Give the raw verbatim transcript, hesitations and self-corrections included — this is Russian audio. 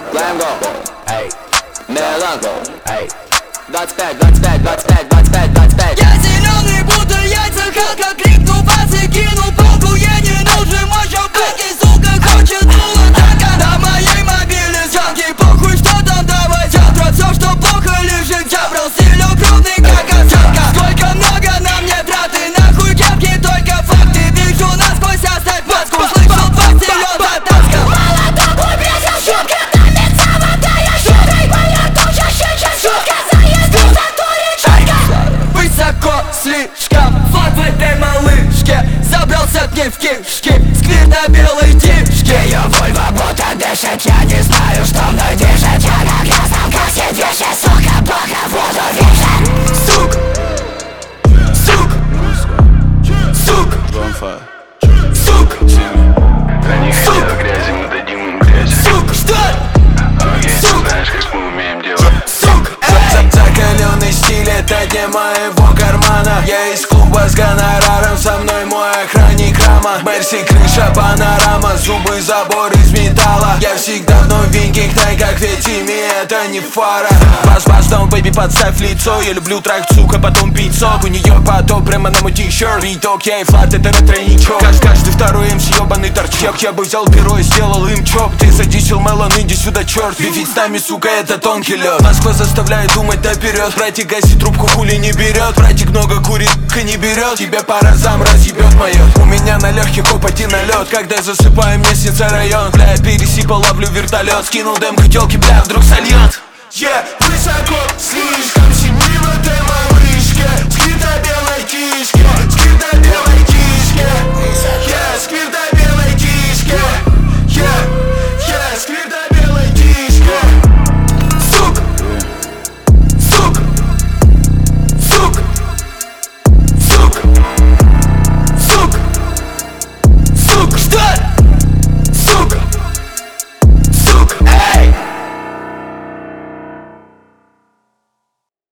Lambo, эй, Мелан, эй, двадцать пять, двадцать пять, двадцать пять, двадцать пять, двадцать пять. Я зеленый, будто яйца, как крикну, бац и кину палку. Я не нужен, мощь бэки, сука, хочет булатака. На моей мобилизации похуй, что там, давай завтра. Все, что плохо, лежит, забрал стилю крупный, как осадка. Сколько много на мне траты, нахуй кепки, только факты. Вижу насквозь, оставь маску, слышал два стилёта таска. Молоток убежал, шутка, томится вода, я шуткой. Моя туча щечет, шутка, заезду в затуре четко. Высоко слишком, флаг в этой малышке. Забрался к ней в кишки, сквир на белой тишке. Ее вульва будто дышит, я не знаю, что мной движет. Я на грязном кассе движет, сука, бога воду вижет. Сук, сук, сук, сук, Они хотят грязи, мы дадим им грязи. сук, что? Окей, Сук. знаешь, как мы умеем делать. Сук, Закаленный стиль, это не моего кармана. Я из клуба с гонораром, со мной мой охранник рама. Мерси, крыша, панорама, зубы, забор из металла. Я всегда в новеньких тайгах, ведь ими это не фара. Бас, бас, даун, бэйби, подставь лицо. Я люблю трак, сука, потом пить сок. У нее поток прямо на мой тишерт. Бит окей, флат, это ретро-ничок. Каждый, каждый второй эм си, ебаный торчок. Я бы взял перо и сделал им чоп. Ты задичил, Мелан, иди сюда, черт. Бифить с нами, сука, это тонкий лед. Москва заставляет думать наперед. Братик, гаси трубку, хули не берет. Братик много курит, ка не берет. Тебе пора зам, разъебет мое. У меня на легких опыте налет. Когда засыпаю, мне снится район. Бля, пересипал, ловлю вертолет. Скинул дем, хотелки, бля, вдруг сольет. Yeah, высоко, слишком сильны в этом